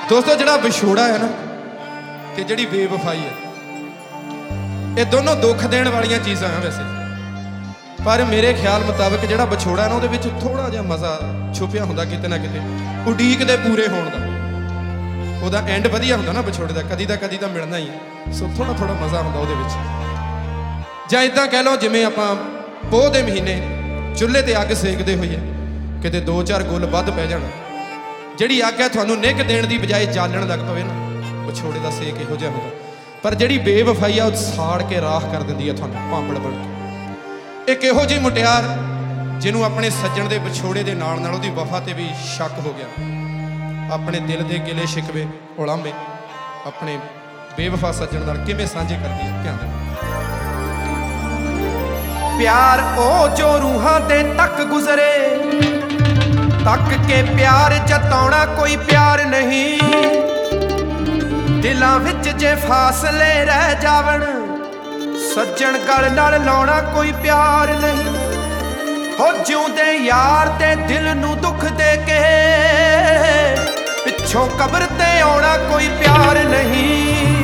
दोस्तों जिहड़ा विछोड़ा है ना ते जिहड़ी बेवफाई है, ये दोनों दुख देने वाली चीज़ां हैं वैसे, पर मेरे ख्याल मुताबिक जिहड़ा विछोड़ा ना उहदे विच थोड़ा जिहा मज़ा छुपिया हुंदा किते ना किते, उडीक दे पूरे होण दा। ਉਹਦਾ ਐਂਡ ਵਧੀਆ ਹੁੰਦਾ ਨਾ ਵਿਛੋੜੇ ਦਾ, ਕਦੀ ਤਾਂ ਮਿਲਣਾ ਹੀ ਹੈ। ਸੋ ਥੋੜਾ ਮਜ਼ਾ ਹੁੰਦਾ ਉਹਦੇ ਵਿੱਚ। ਜਾਂ ਇਦਾਂ ਕਹਿ ਲਓ ਜਿਵੇਂ ਆਪਾਂ ਪੋਹ ਦੇ ਮਹੀਨੇ ਚੁੱਲ੍ਹੇ ਤੇ ਅੱਗ ਸੇਕਦੇ ਹੋਈਏ, ਕਿਤੇ 2-4 ਗੁੱਲ ਵੱਧ ਪੈ ਜਾਣ, ਜਿਹੜੀ ਅੱਗ ਹੈ ਤੁਹਾਨੂੰ ਨਿੱਘ ਦੇਣ ਦੀ ਬਜਾਏ ਜਾਲਣ ਲੱਗ ਪਵੇ ਨਾ, ਵਿਛੋੜੇ ਦਾ ਸੇਕ ਇਹੋ ਜਿਹਾ ਹੁੰਦਾ। ਪਰ ਜਿਹੜੀ ਬੇਵਫਾਈ ਆ ਉਹ ਸਾੜ ਕੇ ਰਾਖ ਕਰ ਦਿੰਦੀ ਹੈ ਤੁਹਾਨੂੰ ਭਾਂਬੜ ਬਣ ਕੇ। ਇੱਕ ਇਹੋ ਜਿਹੀ ਮੁਟਿਆਰ ਜਿਹਨੂੰ ਆਪਣੇ ਸੱਜਣ ਦੇ ਵਿਛੋੜੇ ਦੇ ਨਾਲ ਉਹਦੀ ਵਫਾ ਤੇ ਵੀ ਸ਼ੱਕ ਹੋ ਗਿਆ, अपने दिल के गिले शिकवे उलामे अपने बेवफा सज्जन नाल किवें सांझे करदी है। ध्यान प्यार ओ जो रूहां दे तक गुजरे, तक के प्यार जताउणा कोई प्यार नहीं। दिलां विच जे फासले रह जावण, सज्जन गल नाल लाउणा कोई प्यार नहीं। हो जिउंदे यार ते दिल नूं दुख दे के, पिछों कबर ते आउणा कोई प्यार नहीं।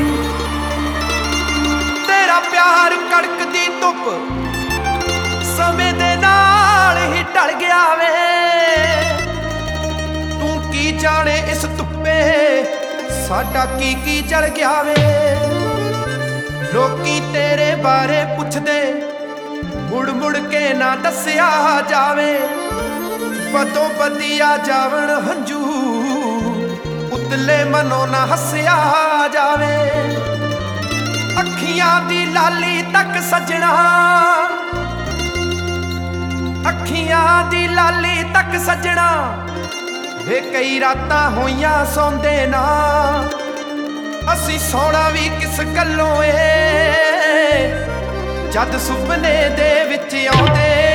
तेरा प्यार कड़कदी धुप समय दे नाल ही ढल गया वे, तू की जाने इस धुप्पे साडा की जल गया वे। लोकी तेरे बारे पुछदे, मुड़ मुड़ के ना दस्या जावे, पतो बदिया जावण हंजू, उतले मनो ना हस्या जावे। अखियां दी लाली तक सजना, अखियां दी लाली तक सजना, वे कई रातां होइयां सौंदे ना। असी सोना भी किस गल्लों ए, जद सुपने दे विच आउंदे